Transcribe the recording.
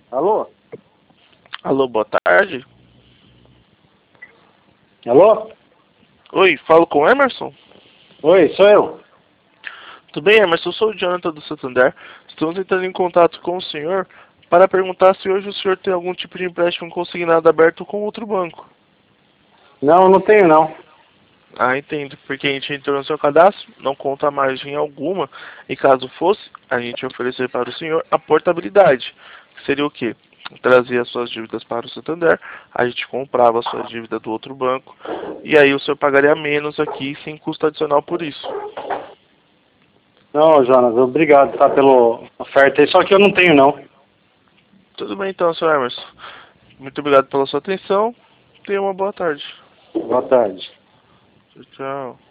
Alô? Alô, boa tarde. Alô? Oi, falo com o Emerson? Oi, sou eu. Tudo bem, Emerson? Eu sou o Jonathan do Santander. Estamos entrando em contato com o senhor para perguntar se hoje o senhor tem algum tipo de empréstimo consignado aberto com outro banco. Não, não tenho não. Ah, entendo, porque a gente entrou no seu cadastro, não conta margem alguma, e caso fosse, a gente ia oferecer para o senhor a portabilidade, que seria o quê? Trazia as suas dívidas para o Santander, a gente comprava a sua dívida do outro banco, e aí o senhor pagaria menos aqui, sem custo adicional por isso. Não, Jonas, obrigado, tá, pela oferta aí, só que eu não tenho não. Tudo bem então, senhor Emerson. Muito obrigado pela sua atenção, tenha uma boa tarde. Boa tarde. Tchau, tchau.